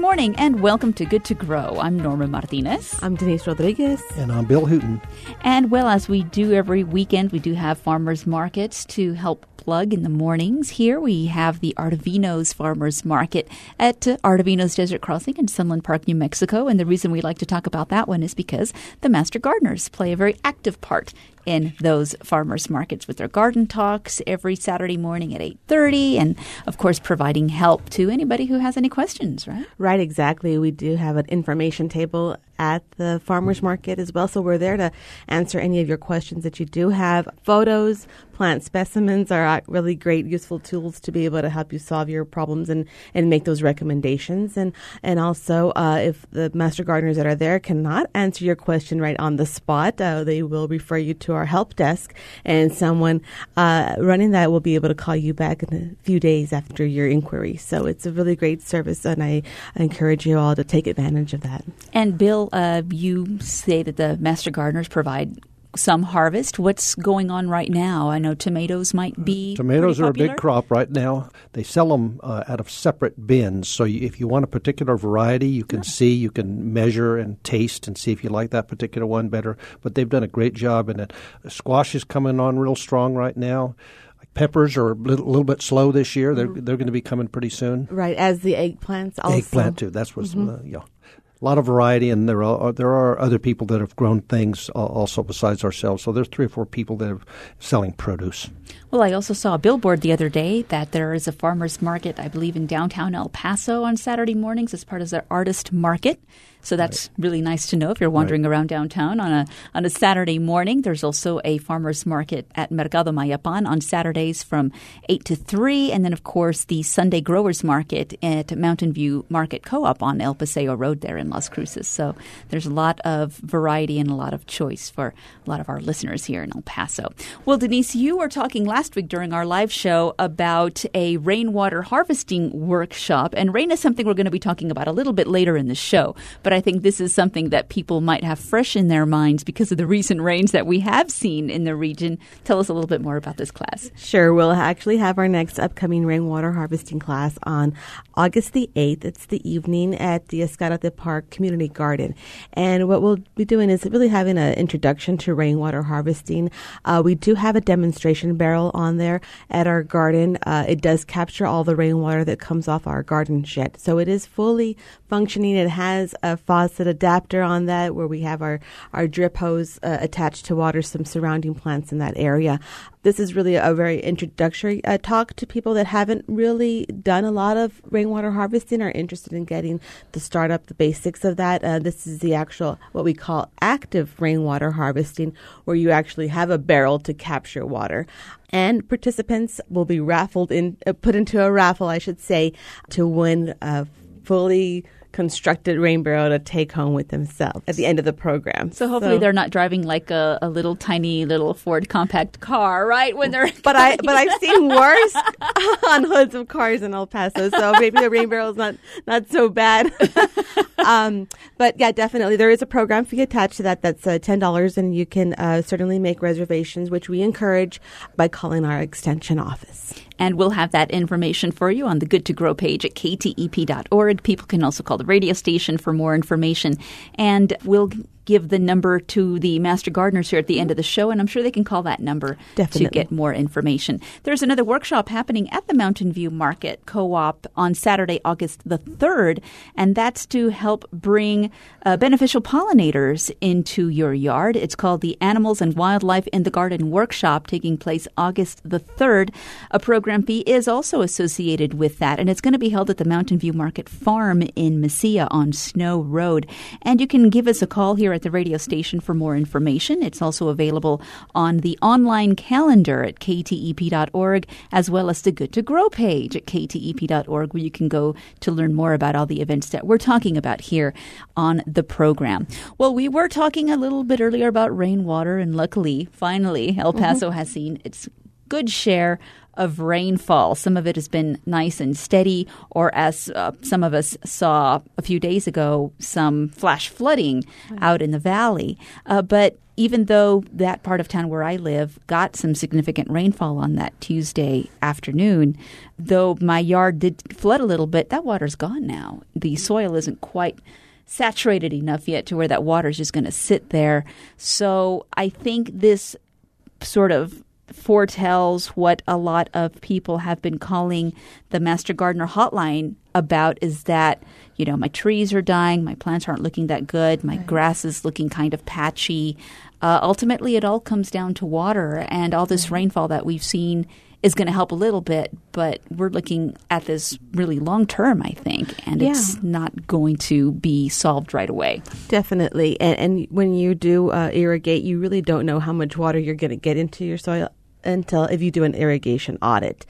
morning and welcome to Good to Grow. I'm Norma Martinez. I'm Denise Rodriguez. And I'm Bill Hooten. And well, as we do every weekend, we do have farmers markets to help plug in the mornings. Here we have the Artevinos Farmers Market at Artevinos Desert Crossing in Sunland Park, New Mexico. And the reason we like to talk about that one is because the Master Gardeners play a very active part in those farmers markets with their garden talks every Saturday morning at 8:30, and of course providing help to anybody who has any questions, right? Right, exactly. We do have an information table at the farmers market as well, so we're there to answer any of your questions that you do have. Photos, plant specimens are really great, useful tools to be able to help you solve your problems and make those recommendations. And also, if the master gardeners that are there cannot answer your question right on the spot, they will refer you to our help desk, and someone running that will be able to call you back in a few days after your inquiry. So it's a really great service, and I encourage you all to take advantage of that. And Bill, you say that the master gardeners provide some harvest. What's going on right now? I know tomatoes might be Tomatoes are popular. a big crop right now. They sell them out of separate bins. So if you want a particular variety, you can see, you can measure and taste and see if you like that particular one better. But they've done a great job in it. Squash is coming on real strong right now. Peppers are a little bit slow this year. They're going to be coming pretty soon. Right, as the eggplants also. Eggplant too. That's what's a lot of variety, and there are other people that have grown things also besides ourselves. So there's 3 or 4 people that are selling produce. Well, I also saw a billboard the other day that there is a farmers market, I believe, in downtown El Paso on Saturday mornings as part of their artist market. So that's really nice to know if you're wandering around downtown on a Saturday morning. There's also a farmers market at Mercado Mayapan on Saturdays from 8 to 3. And then, of course, the Sunday Growers Market at Mountain View Market Co-op on El Paseo Road there in Las Cruces. So there's a lot of variety and a lot of choice for a lot of our listeners here in El Paso. Well, Denise, you were talking last week during our live show about a rainwater harvesting workshop. And rain is something we're going to be talking about a little bit later in the show. But I think this is something that people might have fresh in their minds because of the recent rains that we have seen in the region. Tell us a little bit more about this class. Sure. We'll actually have our next upcoming rainwater harvesting class on August the 8th. It's the evening at the Escarate Park Community Garden. And what we'll be doing is really having an introduction to rainwater harvesting. We do have a demonstration barrel on there at our garden. It does capture all the rainwater that comes off our garden jet. So it is fully functioning. It has a faucet adapter on that where we have our drip hose attached to water some surrounding plants in that area. This is really a very introductory talk to people that haven't really done a lot of rainwater harvesting, are interested in getting the start up, the basics of that. This is the actual, what we call active rainwater harvesting, where you actually have a barrel to capture water. And participants will be put into a raffle, I should say, to win a fully constructed rain barrel to take home with themselves at the end of the program. So hopefully they're not driving like a little tiny little Ford compact car, right? When they're but I've seen worse on hoods of cars in El Paso, so maybe the rain barrel is not so bad. But yeah, definitely there is a program fee attached to that. That's $10, and you can certainly make reservations, which we encourage by calling our extension office. And we'll have that information for you on the Good to Grow page at ktep.org. People can also call the radio station for more information. And we'll give the number to the Master Gardeners here at the end of the show, and I'm sure they can call that number to get more information. There's another workshop happening at the Mountain View Market Co-op on Saturday, August the 3rd, and that's to help bring beneficial pollinators into your yard. It's called the Animals and Wildlife in the Garden Workshop, taking place August the 3rd. A program fee is also associated with that, and it's going to be held at the Mountain View Market Farm in Mesilla on Snow Road. And you can give us a call here at the radio station for more information. It's also available on the online calendar at ktep.org, as well as the Good to Grow page at ktep.org, where you can go to learn more about all the events that we're talking about here on the program. Well, we were talking a little bit earlier about rainwater, and luckily, finally, El Paso has seen its good share of rainfall. Some of it has been nice and steady, or as some of us saw a few days ago, some flash flooding out in the valley. But even though that part of town where I live got some significant rainfall on that Tuesday afternoon, though my yard did flood a little bit, that water's gone now. The soil isn't quite saturated enough yet to where that water's just going to sit there. So I think this sort of foretells what a lot of people have been calling the Master Gardener hotline about, is that, you know, my trees are dying, my plants aren't looking that good, my grass is looking kind of patchy. Ultimately, it all comes down to water, and all this rainfall that we've seen is going to help a little bit, but we're looking at this really long term, I think, and it's not going to be solved right away. Definitely. And when you do irrigate, you really don't know how much water you're going to get into your soil until if you do an irrigation audit.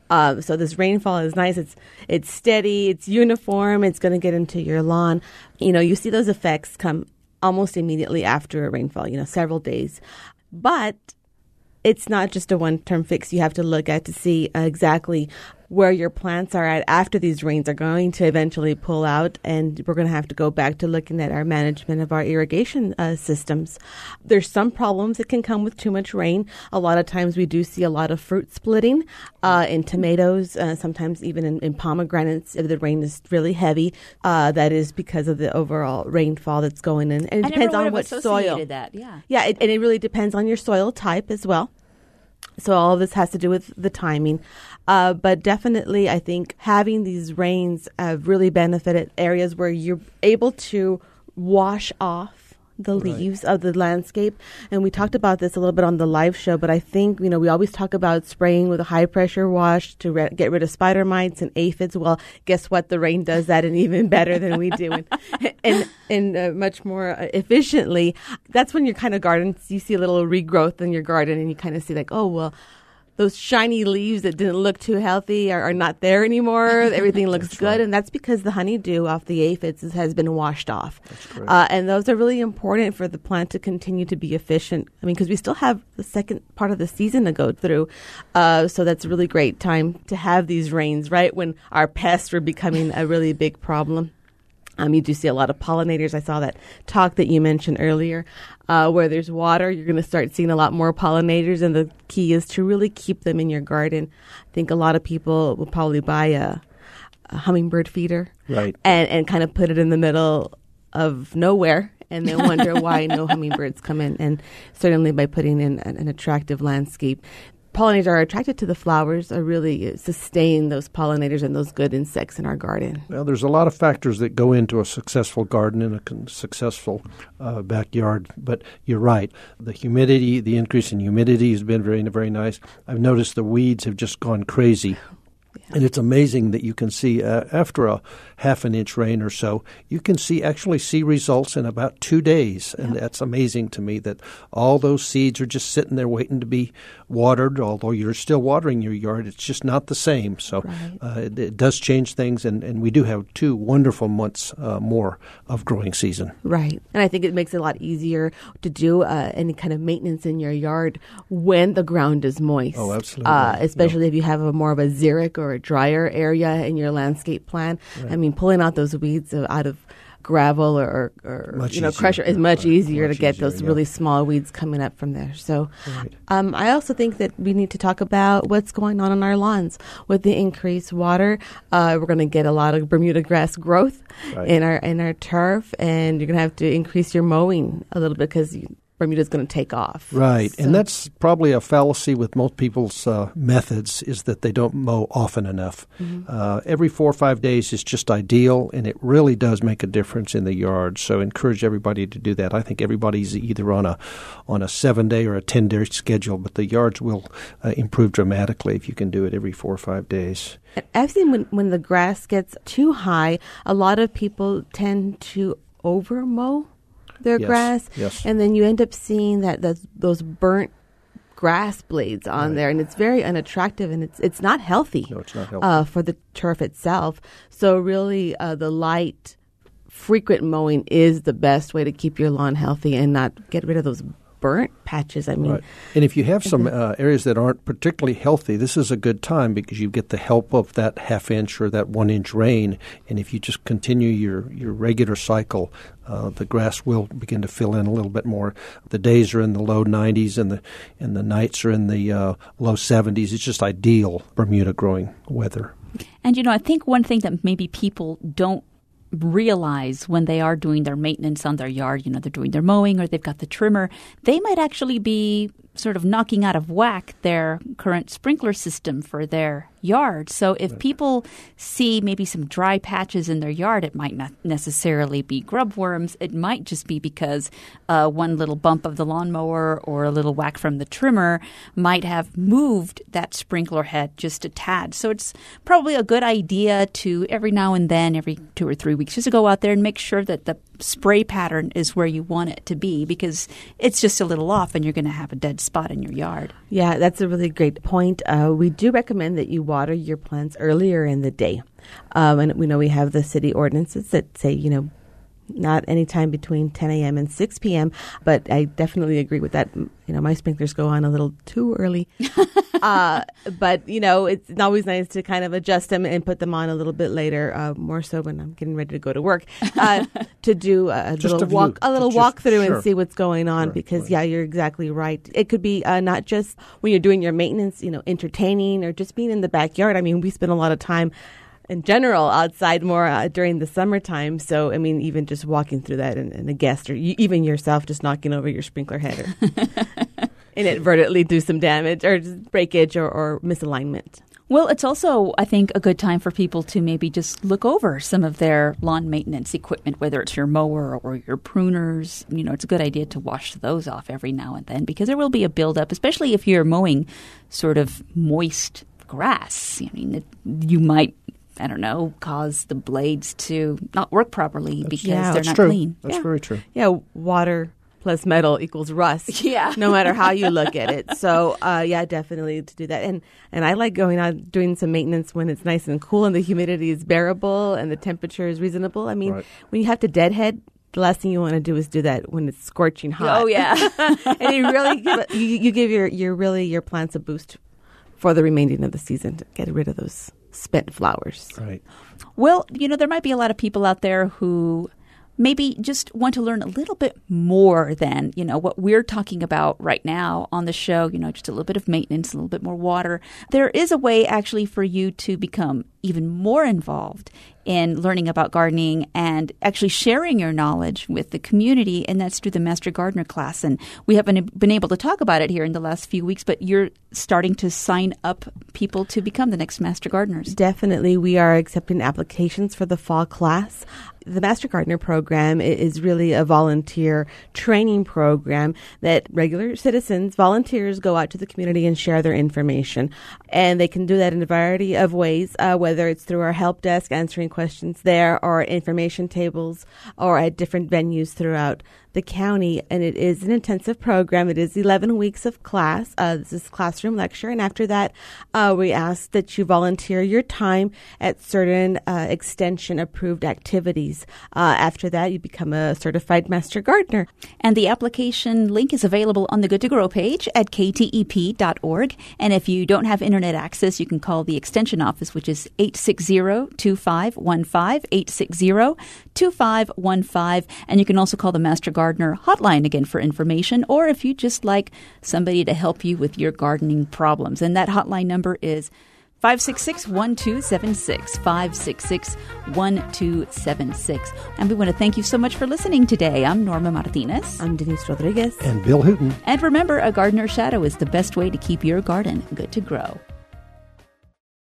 So this rainfall is nice. It's steady. It's uniform. It's going to get into your lawn. You know, you see those effects come almost immediately after a rainfall, you know, several days. But it's not just a one-term fix. You have to look at to see exactly where your plants are at after these rains are going to eventually pull out, and we're going to have to go back to looking at our management of our irrigation systems. There's some problems that can come with too much rain. A lot of times we do see a lot of fruit splitting in tomatoes, sometimes even in pomegranates if the rain is really heavy. That is because of the overall rainfall that's going in. And it depends on what soil. That, yeah. Yeah, and it really depends on your soil type as well. So all of this has to do with the timing. But definitely, I think having these rains have really benefited areas where you're able to wash off the leaves of the landscape. And we talked about this a little bit on the live show, but I think, you know, we always talk about spraying with a high pressure wash to get rid of spider mites and aphids. Well, guess what? The rain does that, and even better than we do, and much more efficiently. That's when your kind of gardens, you see a little regrowth in your garden, and you kind of see like, oh, well, those shiny leaves that didn't look too healthy are not there anymore. Everything looks good. Right. And that's because the honeydew off the aphids has been washed off. That's correct. And those are really important for the plant to continue to be efficient. I mean, because we still have the second part of the season to go through. So that's a really great time to have these rains, right, when our pests were becoming a really big problem. You do see a lot of pollinators. I saw that talk that you mentioned earlier. Where there's water, you're going to start seeing a lot more pollinators, and the key is to really keep them in your garden. I think a lot of people will probably buy a hummingbird feeder, right, and kind of put it in the middle of nowhere, and then wonder why no hummingbirds come in. And certainly by putting in an attractive landscape, pollinators are attracted to the flowers, are really sustain those pollinators and those good insects in our garden. Well, there's a lot of factors that go into a successful garden and a successful backyard. But you're right. The humidity, the increase in humidity has been very, very nice. I've noticed the weeds have just gone crazy. Yeah. And it's amazing that you can see after a half an inch rain or so, you can actually see results in about 2 days. And that's amazing to me that all those seeds are just sitting there waiting to be watered. Although you're still watering your yard, it's just not the same. So it does change things. And we do have 2 wonderful months more of growing season. Right. And I think it makes it a lot easier to do any kind of maintenance in your yard when the ground is moist. Oh, absolutely. Especially if you have more of a xeric or a drier area in your landscape plan. Right. I mean, pulling out those weeds out of gravel or crusher is much easier to get those really small weeds coming up from there. So I also think that we need to talk about what's going on our lawns with the increased water. We're going to get a lot of Bermuda grass growth in our turf, and you're going to have to increase your mowing a little bit because Bermuda's going to take off. Right. So. And that's probably a fallacy with most people's methods, is that they don't mow often enough. Mm-hmm. Every 4 or 5 days is just ideal, and it really does make a difference in the yard. So encourage everybody to do that. I think everybody's either on a 7-day or a 10-day schedule, but the yards will improve dramatically if you can do it every 4 or 5 days. I've seen when the grass gets too high, a lot of people tend to over-mow their grass, and then you end up seeing that those burnt grass blades on there, and it's very unattractive, and it's not healthy. No, it's not healthy for the turf itself. So really, the light, frequent mowing is the best way to keep your lawn healthy and not get rid of those burnt patches. I mean, right. And if you have some areas that aren't particularly healthy, this is a good time because you get the help of that half-inch or that 1-inch rain. And if you just continue your regular cycle, the grass will begin to fill in a little bit more. The days are in the low 90s and the nights are in the low 70s. It's just ideal Bermuda growing weather. And, I think one thing that maybe people don't realize when they are doing their maintenance on their yard, they're doing their mowing or they've got the trimmer, they might actually be sort of knocking out of whack their current sprinkler system for their yard. So if people see maybe some dry patches in their yard, it might not necessarily be grub worms. It might just be because one little bump of the lawnmower or a little whack from the trimmer might have moved that sprinkler head just a tad. So it's probably a good idea to every now and then, every 2 or 3 weeks, just to go out there and make sure that the spray pattern is where you want it to be, because it's just a little off and you're going to have a dead spot in your yard. Yeah, that's a really great point. We do recommend that you water your plants earlier in the day. And we know we have the city ordinances that say, not any time between 10 a.m. and 6 p.m., but I definitely agree with that. My sprinklers go on a little too early. But, it's always nice to kind of adjust them and put them on a little bit later, more so when I'm getting ready to go to work, to do a little walkthrough and see what's going on. Because, you're exactly right. It could be not just when you're doing your maintenance, entertaining or just being in the backyard. I mean, we spend a lot of time in general outside more during the summertime. So, I mean, even just walking through that and a guest or even yourself just knocking over your sprinkler head or inadvertently do some damage or just breakage or misalignment. Well, it's also, I think, a good time for people to maybe just look over some of their lawn maintenance equipment, whether it's your mower or your pruners. It's a good idea to wash those off every now and then because there will be a buildup, especially if you're mowing sort of moist grass. You might, cause the blades to not work properly because they're not clean. That's very true. Yeah, water plus metal equals rust. Yeah. No matter how you look at it. So, definitely to do that. And I like going out doing some maintenance when it's nice and cool and the humidity is bearable and the temperature is reasonable. I mean, when you have to deadhead, the last thing you want to do is do that when it's scorching hot. Oh, yeah. And you really give your plants a boost for the remaining of the season to get rid of those spent flowers. Right. Well, there might be a lot of people out there who maybe just want to learn a little bit more than, what we're talking about right now on the show, just a little bit of maintenance, a little bit more water. There is a way actually for you to become even more involved in learning about gardening and actually sharing your knowledge with the community, and that's through the Master Gardener class. And we haven't been able to talk about it here in the last few weeks, but you're starting to sign up people to become the next Master Gardeners. Definitely. We are accepting applications for the fall class. The Master Gardener program is really a volunteer training program that regular citizens, volunteers, go out to the community and share their information. And they can do that in a variety of ways, whether it's through our help desk, answering questions there, or information tables, or at different venues throughout the county. And it is an intensive program. It is 11 weeks of class. This is classroom lecture. And after that, we ask that you volunteer your time at certain extension-approved activities. After that, you become a certified Master Gardener. And the application link is available on the Good to Grow page at ktep.org. And if you don't have internet access, you can call the extension office, which is 860-2515, 860-2515. And you can also call the Master Gardener hotline again for information, or if you just like somebody to help you with your gardening problems. And that hotline number is 566-1276, 566-1276. And we want to thank you so much for listening today. I'm Norma Martinez. I'm Denise Rodriguez. And Bill Hooten. And remember, a gardener's shadow is the best way to keep your garden good to grow.